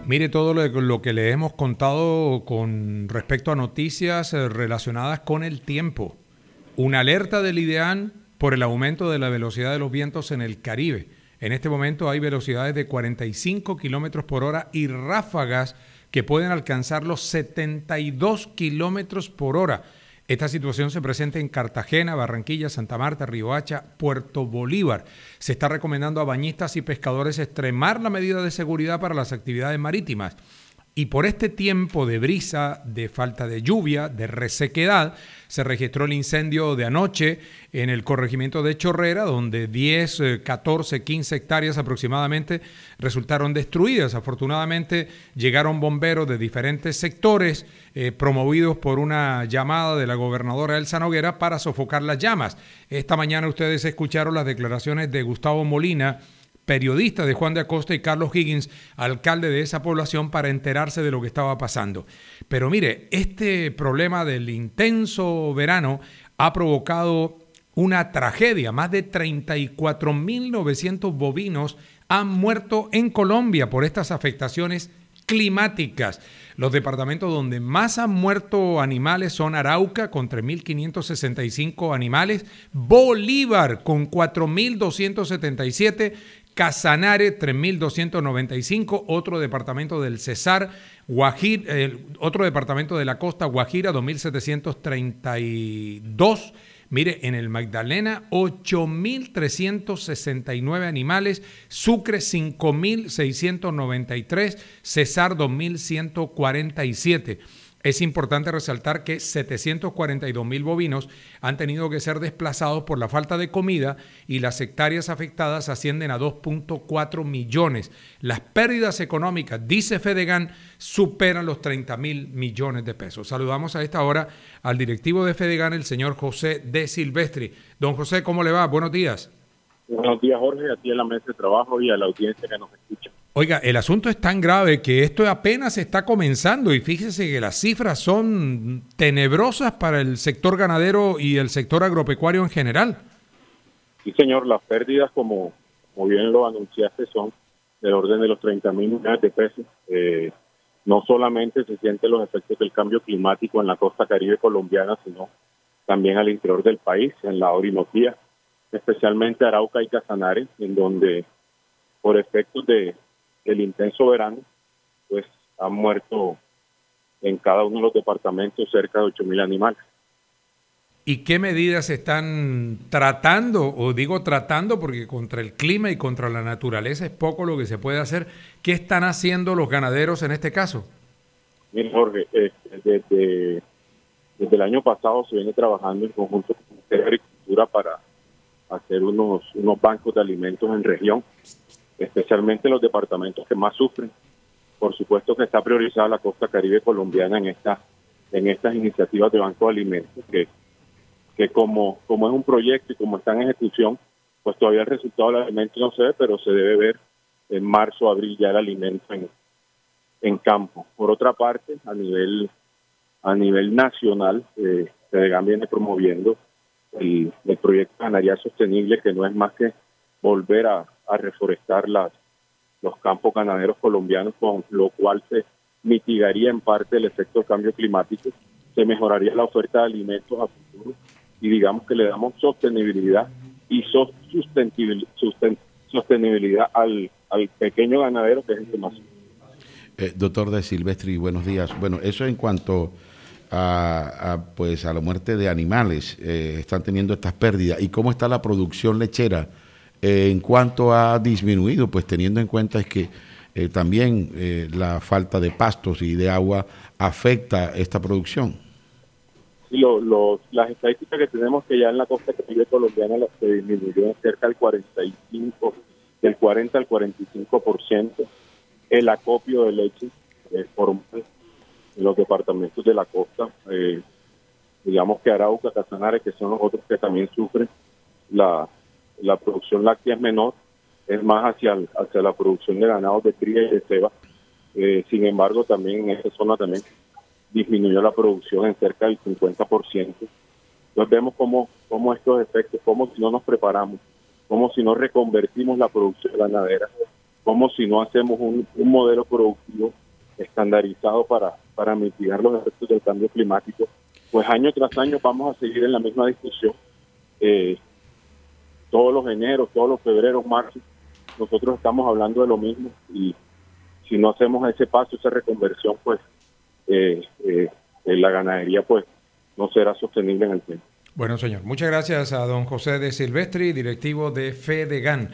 Mire todo lo que le hemos contado con respecto a noticias relacionadas con el tiempo. Una alerta del IDEAN por el aumento de la velocidad de los vientos en el Caribe. En este momento hay velocidades de 45 kilómetros por hora y ráfagas que pueden alcanzar los 72 kilómetros por hora. Esta situación se presenta en Cartagena, Barranquilla, Santa Marta, Riohacha, Puerto Bolívar. Se está recomendando a bañistas y pescadores extremar la medida de seguridad para las actividades marítimas. Y por este tiempo de brisa, de falta de lluvia, de resequedad, se registró el incendio de anoche en el corregimiento de Chorrera, donde 10, 14, 15 hectáreas aproximadamente resultaron destruidas. Afortunadamente llegaron bomberos de diferentes sectores, promovidos por una llamada de la gobernadora Elsa Noguera para sofocar las llamas. Esta mañana ustedes escucharon las declaraciones de Gustavo Molina, periodista de Juan de Acosta, y Carlos Higgins, alcalde de esa población, para enterarse de lo que estaba pasando. Pero mire, este problema del intenso verano ha provocado una tragedia. Más de 34.900 bovinos han muerto en Colombia por estas afectaciones climáticas. Los departamentos donde más han muerto animales son Arauca, con 3.565 animales, Bolívar, con 4.277, Casanare, 3.295, otro departamento del Cesar, otro departamento de la costa, Guajira, 2.732. Mire, en el Magdalena, 8.369 animales, Sucre, 5.693, Cesar, 2.147. Es importante resaltar que 742.000 bovinos han tenido que ser desplazados por la falta de comida y las hectáreas afectadas ascienden a 2.4 millones. Las pérdidas económicas, dice Fedegan, superan los 30.000 millones de pesos. Saludamos a esta hora al directivo de Fedegan, el señor José de Silvestri. Don José, ¿cómo le va? Buenos días. Buenos días, Jorge, a ti en la mesa de trabajo y a la audiencia que nos escucha. Oiga, el asunto es tan grave que esto apenas está comenzando y fíjese que las cifras son tenebrosas para el sector ganadero y el sector agropecuario en general. Sí, señor, las pérdidas, como bien lo anunciaste, son del orden de los 30.000 millones de pesos. No solamente se sienten los efectos del cambio climático en la costa caribe colombiana, sino también al interior del país, en la Orinoquía, especialmente Arauca y Casanare, en donde por efectos del intenso verano, pues han muerto en cada uno de los departamentos cerca de 8.000 animales. ¿Y qué medidas están tratando? O digo tratando porque contra el clima y contra la naturaleza es poco lo que se puede hacer. ¿Qué están haciendo los ganaderos en este caso? Mira, Jorge, desde el año pasado se viene trabajando en conjunto con el Ministerio de Agricultura para hacer unos bancos de alimentos en región, especialmente los departamentos que más sufren. Por supuesto que está priorizada la costa caribe colombiana en estas iniciativas de banco de alimentos, que como es un proyecto y como está en ejecución, pues todavía el resultado del alimento no se ve, pero se debe ver en marzo, abril ya el alimento en campo. Por otra parte, a nivel nacional, Fedegan viene promoviendo el proyecto de ganadería sostenible, que no es más que volver a reforestar los campos ganaderos colombianos, con lo cual se mitigaría en parte el efecto del cambio climático, se mejoraría la oferta de alimentos a futuro y digamos que le damos sostenibilidad y sostenibilidad al pequeño ganadero, que es el que más. Doctor de Silvestri, buenos días. Bueno, eso en cuanto a la muerte de animales, están teniendo estas pérdidas. ¿Y cómo está la producción lechera? En cuanto ha disminuido, pues teniendo en cuenta es que también la falta de pastos y de agua afecta esta producción. Sí, las estadísticas que tenemos, que ya en la costa caribe colombiana las se disminuyó cerca del 40 al 45% el acopio de leche formal en los departamentos de la costa. Digamos que Arauca, Casanare, que son los otros que también sufren, la producción láctea es menor, es más hacia la producción de ganados de cría y de ceba. Sin embargo, también en esa zona también disminuyó la producción en cerca del 50%. Entonces vemos cómo estos efectos, cómo si no nos preparamos, cómo si no reconvertimos la producción ganadera, como si no hacemos un modelo productivo estandarizado para mitigar los efectos del cambio climático, pues año tras año vamos a seguir en la misma discusión. Todos los eneros, todos los febreros, marzo, nosotros estamos hablando de lo mismo, y si no hacemos ese paso, esa reconversión, pues la ganadería pues no será sostenible en el tiempo. Bueno, señor, muchas gracias a don José de Silvestri, directivo de FEDEGAN.